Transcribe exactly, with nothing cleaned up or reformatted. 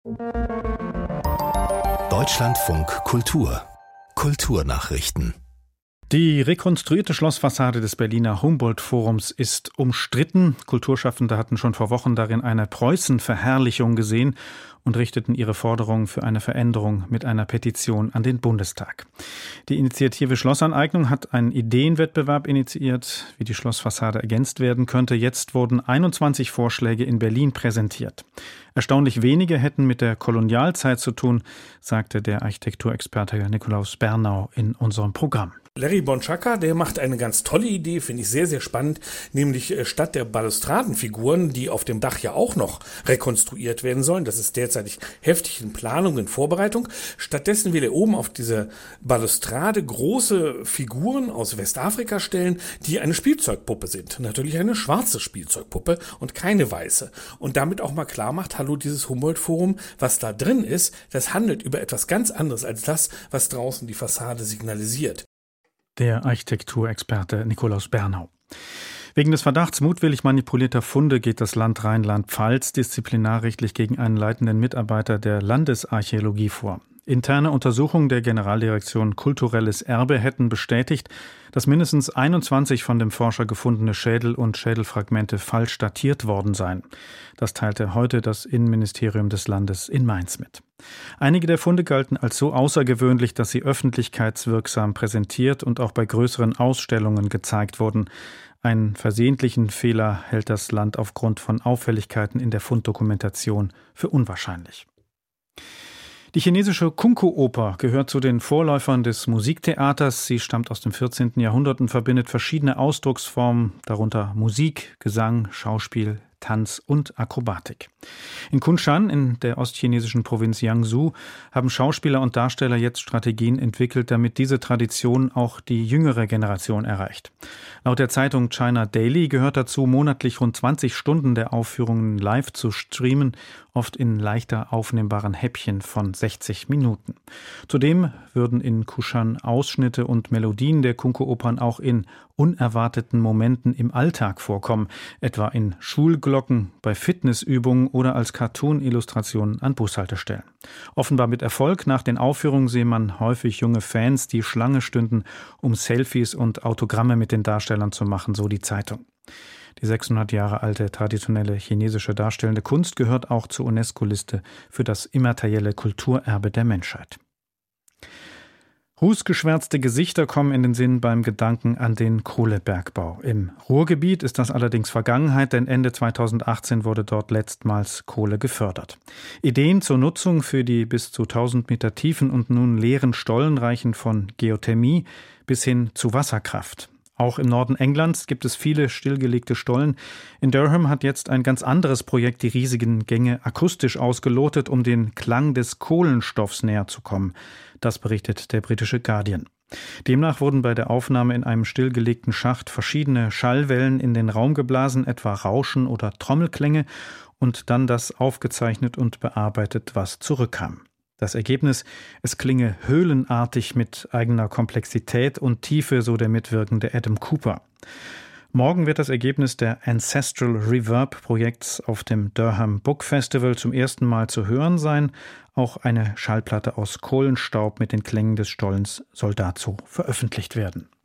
Deutschlandfunk Kultur Kulturnachrichten. Die rekonstruierte Schlossfassade des Berliner Humboldt-Forums ist umstritten. Kulturschaffende hatten schon vor Wochen darin eine Preußen-Verherrlichung gesehen und richteten ihre Forderungen für eine Veränderung mit einer Petition an den Bundestag. Die Initiative Schlossaneignung hat einen Ideenwettbewerb initiiert, wie die Schlossfassade ergänzt werden könnte. Jetzt wurden einundzwanzig Vorschläge in Berlin präsentiert. Erstaunlich wenige hätten mit der Kolonialzeit zu tun, sagte der Architekturexperte Nikolaus Bernau in unserem Programm. Larry Bonchaka, der macht eine ganz tolle Idee, finde ich sehr, sehr spannend, nämlich statt der Balustradenfiguren, die auf dem Dach ja auch noch rekonstruiert werden sollen, das ist derzeitig heftig in Planung, in Vorbereitung, stattdessen will er oben auf diese Balustrade große Figuren aus Westafrika stellen, die eine Spielzeugpuppe sind. Natürlich eine schwarze Spielzeugpuppe und keine weiße. Und damit auch mal klar macht, hallo, dieses Humboldt-Forum, was da drin ist, das handelt über etwas ganz anderes als das, was draußen die Fassade signalisiert. Der Architekturexperte Nikolaus Bernau. Wegen des Verdachts mutwillig manipulierter Funde geht das Land Rheinland-Pfalz disziplinarrechtlich gegen einen leitenden Mitarbeiter der Landesarchäologie vor. Interne Untersuchungen der Generaldirektion Kulturelles Erbe hätten bestätigt, dass mindestens einundzwanzig von dem Forscher gefundene Schädel und Schädelfragmente falsch datiert worden seien. Das teilte heute das Innenministerium des Landes in Mainz mit. Einige der Funde galten als so außergewöhnlich, dass sie öffentlichkeitswirksam präsentiert und auch bei größeren Ausstellungen gezeigt wurden. Einen versehentlichen Fehler hält das Land aufgrund von Auffälligkeiten in der Funddokumentation für unwahrscheinlich. Die chinesische Kunku-Oper gehört zu den Vorläufern des Musiktheaters. Sie stammt aus dem vierzehnten Jahrhundert und verbindet verschiedene Ausdrucksformen, darunter Musik, Gesang, Schauspiel, Tanz und Akrobatik. In Kunshan, in der ostchinesischen Provinz Jiangsu, haben Schauspieler und Darsteller jetzt Strategien entwickelt, damit diese Tradition auch die jüngere Generation erreicht. Laut der Zeitung China Daily gehört dazu, monatlich rund zwanzig Stunden der Aufführungen live zu streamen, oft in leichter aufnehmbaren Häppchen von sechzig Minuten. Zudem würden in Kushan Ausschnitte und Melodien der Kunku-Opern auch in unerwarteten Momenten im Alltag vorkommen, etwa in Schulglocken, bei Fitnessübungen oder als Cartoon-Illustrationen an Bushaltestellen. Offenbar mit Erfolg. Nach den Aufführungen sehe man häufig junge Fans, die Schlange stünden, um Selfies und Autogramme mit den Darstellern zu machen, so die Zeitung. Die sechshundert Jahre alte traditionelle chinesische darstellende Kunst gehört auch zur UNESCO-Liste für das immaterielle Kulturerbe der Menschheit. Rußgeschwärzte Gesichter kommen in den Sinn beim Gedanken an den Kohlebergbau. Im Ruhrgebiet ist das allerdings Vergangenheit, denn Ende zweitausendachtzehn wurde dort letztmals Kohle gefördert. Ideen zur Nutzung für die bis zu tausend Meter tiefen und nun leeren Stollen reichen von Geothermie bis hin zu Wasserkraft. Auch im Norden Englands gibt es viele stillgelegte Stollen. In Durham hat jetzt ein ganz anderes Projekt die riesigen Gänge akustisch ausgelotet, um den Klang des Kohlenstoffs näher zu kommen. Das berichtet der britische Guardian. Demnach wurden bei der Aufnahme in einem stillgelegten Schacht verschiedene Schallwellen in den Raum geblasen, etwa Rauschen oder Trommelklänge, und dann das aufgezeichnet und bearbeitet, was zurückkam. Das Ergebnis, es klinge höhlenartig mit eigener Komplexität und Tiefe, so der mitwirkende Adam Cooper. Morgen wird das Ergebnis der Ancestral Reverb-Projekts auf dem Durham Book Festival zum ersten Mal zu hören sein. Auch eine Schallplatte aus Kohlenstaub mit den Klängen des Stollens soll dazu veröffentlicht werden.